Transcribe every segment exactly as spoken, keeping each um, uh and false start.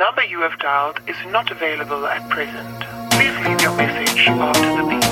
number you have dialed is not available at present. Please leave your message after the beep.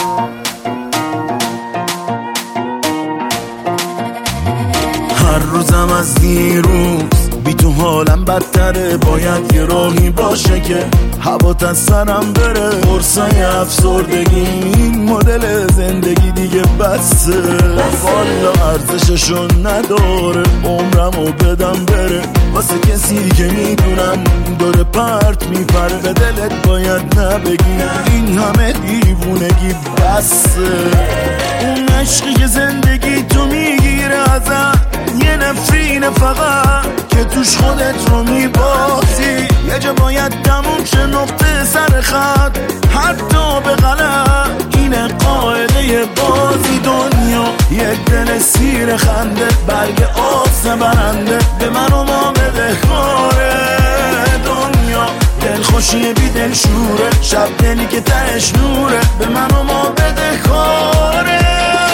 هر روزم از دیروز بی تو حالم بدتره. باید یه راهی باشه که هوات از سرم بره. قرصای افسردگی این مدل زندگی دیگه بسه. والا ارزششو نداره عمرمو بدم بره واسه کسی که میدونم داره پرت میپره. به دلت باید نبگی این همه دیوونگی بسه. اون عشقی که زندگی تو میگیره ازت یه نفرینه فقط که توش خودت رو میبازی. یه جا باید تموم شه نقطه سر خط حتی به غلط. اینه قاعده بازی دنیا یک دل سیر خنده برگ آس برنده. به من و ما بده کاره دنیا دلخوشی بی دل شوره. شب دلی که تهش نوره به من و ما بده کاره.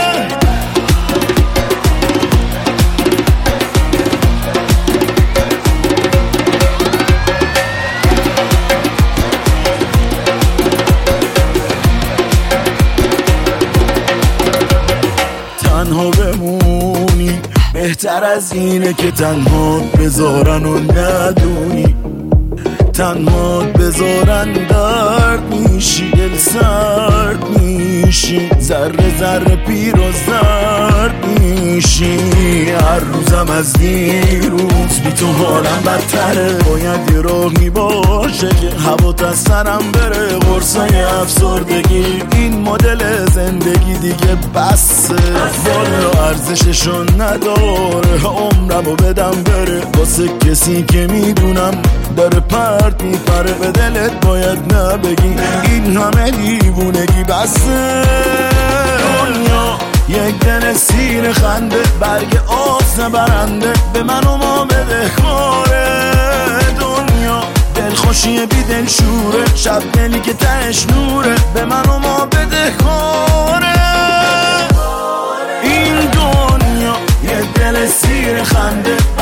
تنها بمونی بهتر از اینه که تنها بذارن و ندونی. تنها بذارن درد میشی دل سرد میشی. ذره ذره پیر و زرد میشی. هر روزم از دیروز بی تو حالم بدتره. باید یه راهی باشه که هوات از سرم بره. قرصای افسردگی این مدل زندگی دیگه بسه. والا ارزششو نداره عمرمو بدم بره واسه کسی که میدونم داره پرت میپره. به دلت باید نبگی این همه دیوونگی بسه. دنیا یک دل سیر خنده برگ آس برنده. به من و ما بده کاره دنیا دلخوشی بی دل شوره. شب دلی که تهش نوره به من و ما بده کاره. این دنیا یک دل سیر خنده